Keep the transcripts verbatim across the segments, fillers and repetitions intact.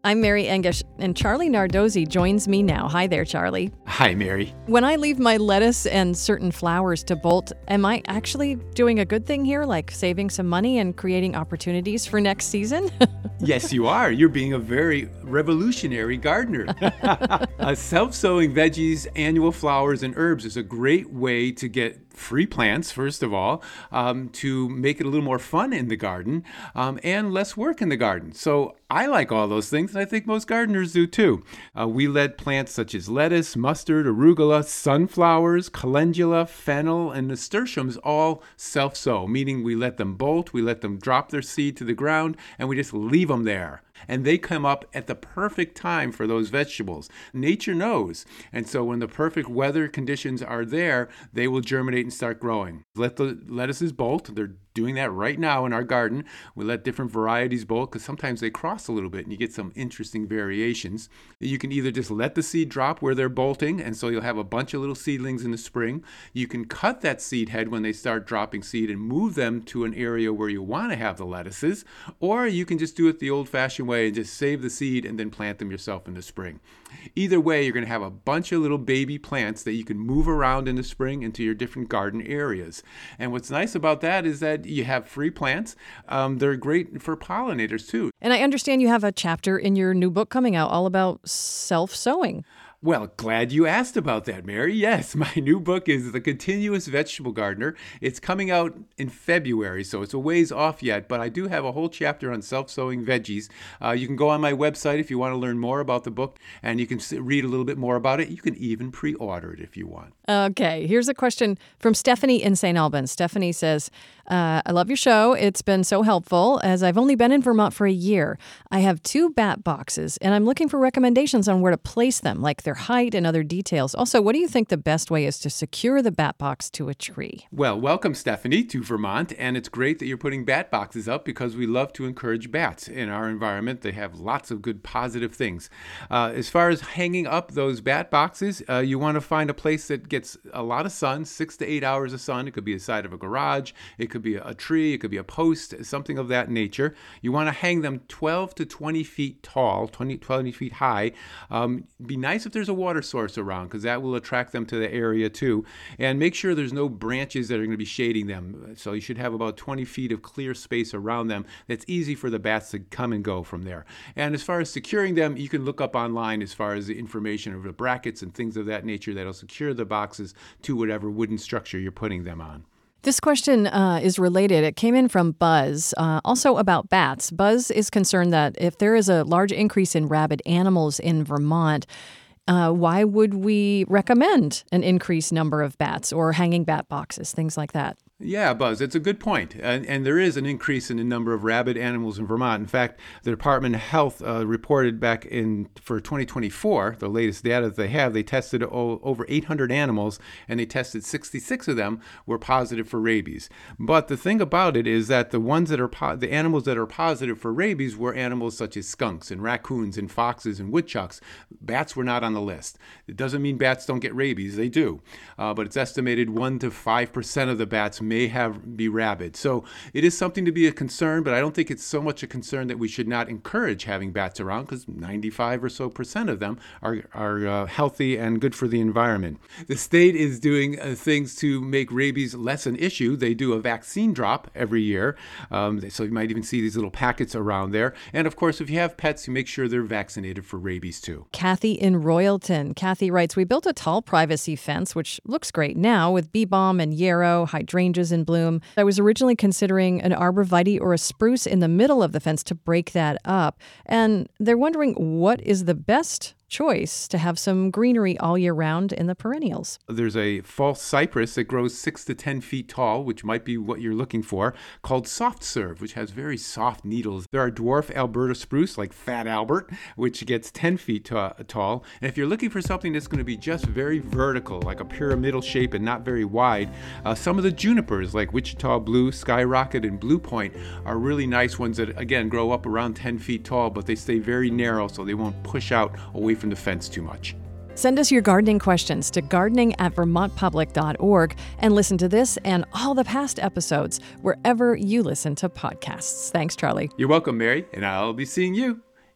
I'm Mary Engish, and Charlie Nardozzi joins me now. Hi there, Charlie. Hi, Mary. When I leave my lettuce and certain flowers to bolt, am I actually doing a good thing here, like saving some money and creating opportunities for next season? Yes, you are. You're being a very revolutionary gardener. uh, self-sowing veggies, annual flowers, and herbs is a great way to get free plants, first of all, um, to make it a little more fun in the garden um, and less work in the garden. So I like all those things, and I think most gardeners do too. Uh, we let plants such as lettuce, mustard, arugula, sunflowers, calendula, fennel, and nasturtiums all self-sow, meaning we let them bolt, we let them drop their seed to the ground, and we just leave them there. And they come up at the perfect time for those vegetables. Nature knows. And so when the perfect weather conditions are there, they will germinate and start growing. Let the lettuces bolt. They're doing that right now in our garden. We let different varieties bolt because sometimes they cross a little bit and you get some interesting variations. You can either just let the seed drop where they're bolting, and so you'll have a bunch of little seedlings in the spring. You can cut that seed head when they start dropping seed and move them to an area where you want to have the lettuces, or you can just do it the old-fashioned way and just save the seed and then plant them yourself in the spring. Either way, you're going to have a bunch of little baby plants that you can move around in the spring into your different garden areas. And what's nice about that is that you have free plants. Um, they're great for pollinators too. And I understand you have a chapter in your new book coming out all about self-sowing. Well, glad you asked about that, Mary. Yes, my new book is The Continuous Vegetable Gardener. It's coming out in February, so it's a ways off yet, but I do have a whole chapter on self-sowing veggies. Uh, you can go on my website if you want to learn more about the book, and you can read a little bit more about it. You can even pre-order it if you want. Okay, here's a question from Stephanie in Saint Albans. Stephanie says, uh, I love your show. It's been so helpful as I've only been in Vermont for a year. I have two bat boxes, and I'm looking for recommendations on where to place them, like their height and other details. Also, what do you think the best way is to secure the bat box to a tree? Well, welcome, Stephanie, to Vermont, and it's great that you're putting bat boxes up because we love to encourage bats in our environment. They have lots of good positive things. Uh, as far as hanging up those bat boxes, uh, you want to find a place that gets a lot of sun, six to eight hours of sun. It could be the side of a garage, it could be a tree, it could be a post, something of that nature. You want to hang them twelve to twenty feet tall, twenty, twenty feet high. Um, be nice if there's a water source around because that will attract them to the area too. And make sure there's no branches that are going to be shading them. So you should have about twenty feet of clear space around them that's easy for the bats to come and go from there. And as far as securing them, you can look up online as far as the information of the brackets and things of that nature that'll secure the boxes to whatever wooden structure you're putting them on. This question uh, is related. It came in from Buzz, uh, also about bats. Buzz is concerned that if there is a large increase in rabid animals in Vermont, uh, why would we recommend an increased number of bats or hanging bat boxes, things like that? Yeah, Buzz, it's a good point. And, and there is an increase in the number of rabid animals in Vermont. In fact, the Department of Health uh, reported back in for twenty twenty-four, the latest data that they have, they tested o- over eight hundred animals, and they tested sixty-six of them were positive for rabies. But the thing about it is that the ones that are po- the animals that are positive for rabies were animals such as skunks and raccoons and foxes and woodchucks. Bats were not on the list. It doesn't mean bats don't get rabies. They do. Uh, but it's estimated one to five percent of the bats may have be rabid. So it is something to be a concern, but I don't think it's so much a concern that we should not encourage having bats around because ninety-five or so percent of them are, are uh, healthy and good for the environment. The state is doing uh, things to make rabies less an issue. They do a vaccine drop every year. Um, so you might even see these little packets around there. And of course, if you have pets, you make sure they're vaccinated for rabies too. Kathy in Royalton. Kathy writes, we built a tall privacy fence, which looks great now with bee balm and yarrow, hydrangeas in bloom. I was originally considering an arborvitae or a spruce in the middle of the fence to break that up. And they're wondering what is the best choice to have some greenery all year round in the perennials. There's a false cypress that grows six to ten feet tall, which might be what you're looking for, called soft serve, which has very soft needles. There are dwarf Alberta spruce, like Fat Albert, which gets ten feet t- tall. And if you're looking for something that's going to be just very vertical, like a pyramidal shape and not very wide, uh, some of the junipers, like Wichita Blue, Skyrocket, and Blue Point, are really nice ones that, again, grow up around ten feet tall, but they stay very narrow so they won't push out away from the fence too much. Send us your gardening questions to gardening at vermont public dot org and listen to this and all the past episodes wherever you listen to podcasts. Thanks, Charlie. You're welcome, Mary, and I'll be seeing you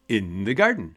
in the garden.